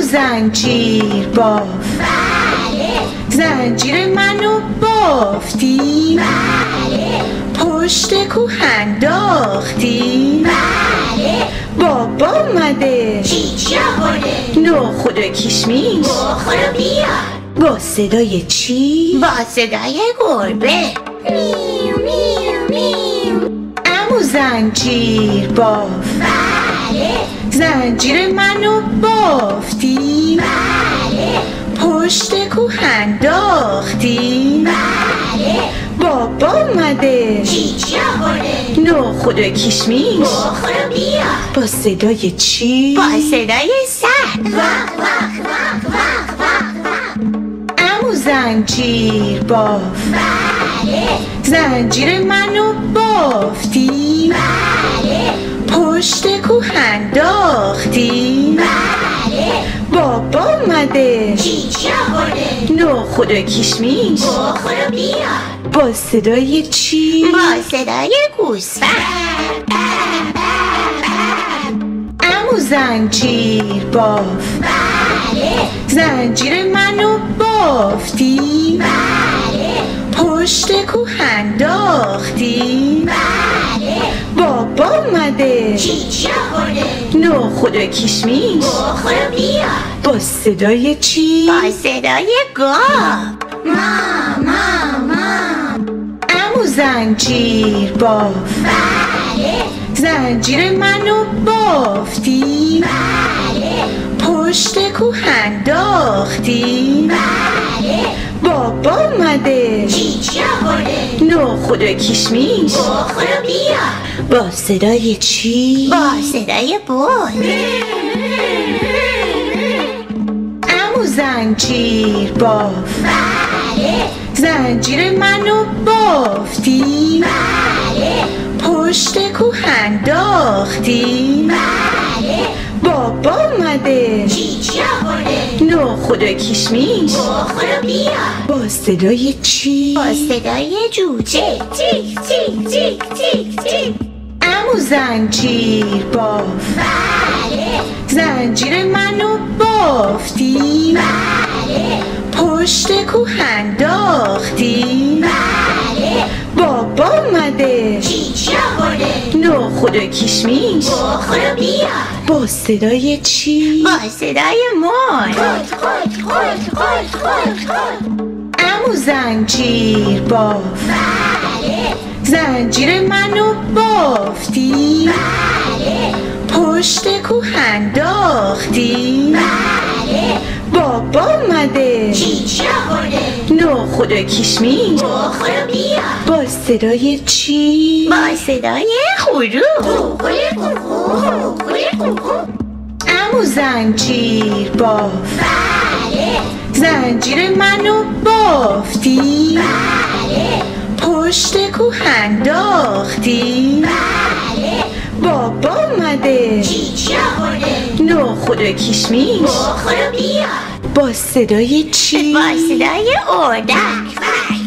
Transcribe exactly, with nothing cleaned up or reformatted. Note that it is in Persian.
زنجیر باف. بله. زنجیر منو بافتی؟ بله. پشت کوه انداختی؟ بله. بابا اومده. چی چی آورده؟ نخود و کشمیش. بخور و بیار. با صدای چی؟ با صدای گربه. میو میو میو. عمو زنجیر باف. بله. زنجیر منو بافتی؟ بله. پشت کوه انداختی؟ بله. بابا اومده. چی چی آورده؟ نخود و کشمیش. بخور و بیار. با صدای چی؟ با صدای سگ. وق وق وق وق وق وق. عمو زنجیر باف. بله. زنجیر منو بافتی؟ بله. پشت کوه انداختی؟ بله. بابا اومده. چی چی آورده؟ نخود و کشمیش. بخور و بیار. با صدای چی؟ با صدای گوسفند. عمو زنجیر باف. بله. زنجیر منو بافتی؟ بله. پشت کوه انداختی؟ بله. بابا اومده. چی چی آورده؟ نخود و کشمیش. بخور و بیار. با صدای چی؟ با صدای گاو. ما ما ما. عمو زنجیر باف. بله. زنجیر منو بافتی؟ بله. پشت کوه انداختی؟ بله. بابا اومده. چی چی آورده؟ نخود و کشمیش. بخور و بیار. با صدای چی؟ با صدای بز. عمو زنجیر باف. بله. زنجیر منو بافتی؟ بله. پشت کوه انداختی؟ بله. بابا اومده. چی چی آورده؟ نخود و کشمیش. بخور و بیار. با صدای چی؟ با صدای جوجه. تیک تیک تیک تیک تیک. عمو زنجیر باف. بله. زنجیر منو بافتی؟ بله. پشت کوه انداختی؟ بله. بابا اومده. چی چی آورده؟ نخود و کشمیش. بخور و بیار. با صدای چی؟ با صدای مار. خود خود خود خود خود خود. عمو زنجیر باف. بله. زنجیر منو بافتی؟ بله. پشت کوه انداختی؟ بله. بابا اومده. چی چی آورده؟ نخود و کشمیش. بخور و بیار. با صدای چی؟ با صدای خروس. عمو زنجیر باف. بله. زنجیر منو بافتی؟ بله. پشت کوه انداختی؟ بله. بابا اومده. چی چی آورده؟ نخود و کشمیش. بخور و بیار. با صدای چی؟ با صدای اردک.